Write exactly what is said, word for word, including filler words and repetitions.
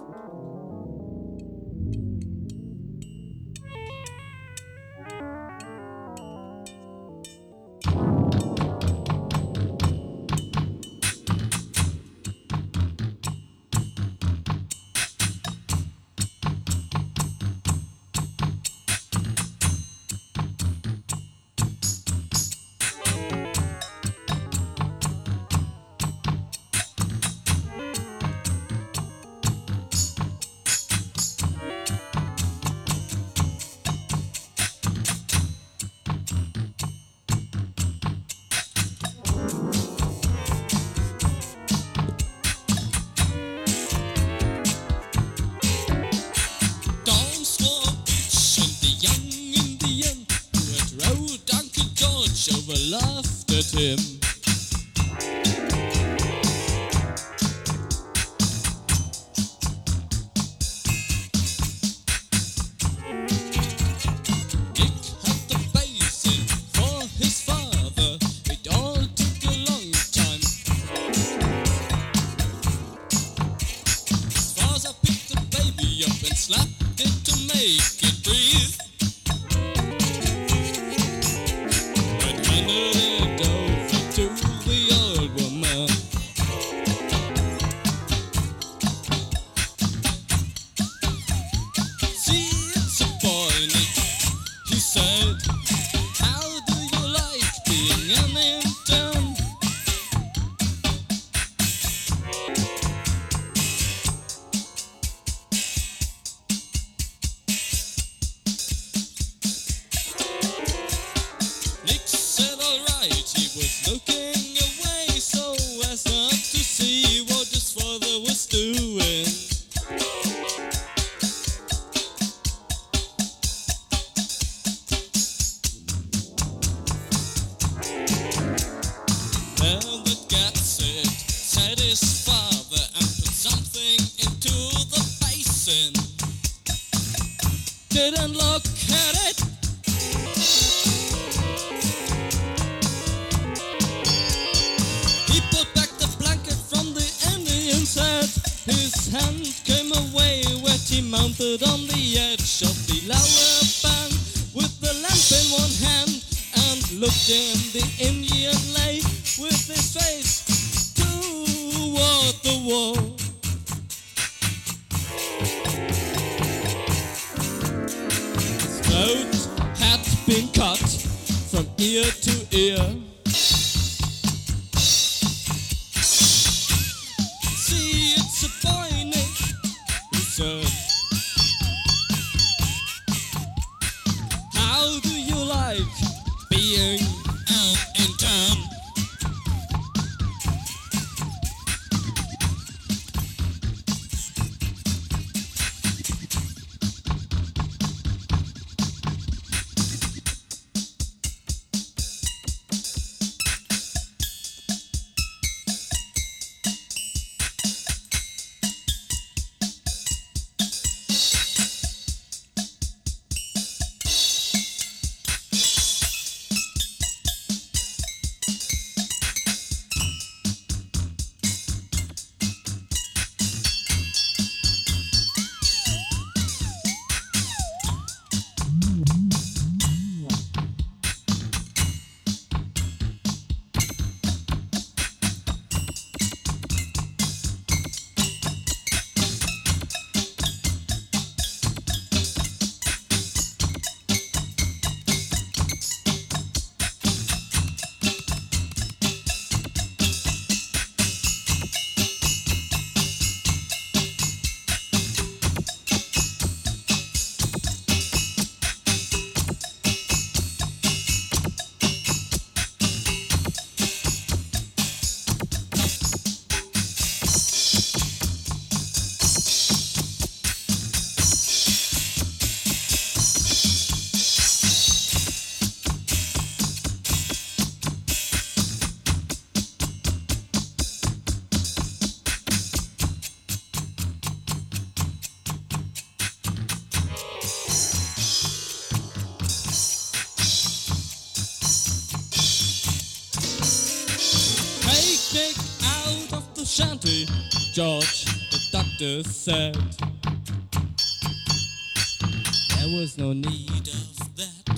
Laughed at him. Dick had the basin for his father. It all took a long time. His father picked the baby up and slapped it to make it breathe. Looking away so as not to see what his father was doing. Albert gets it, said his father, and put something into the basin. Didn't look at it. His hand came away wet, he mounted on the edge of the lower bank with the lamp in one hand and looked in the Indian lake with his face toward the wall. His throat had been cut from ear to ear. How do you like being out in town? Shanty, George, the duck doctor said there was no need of that.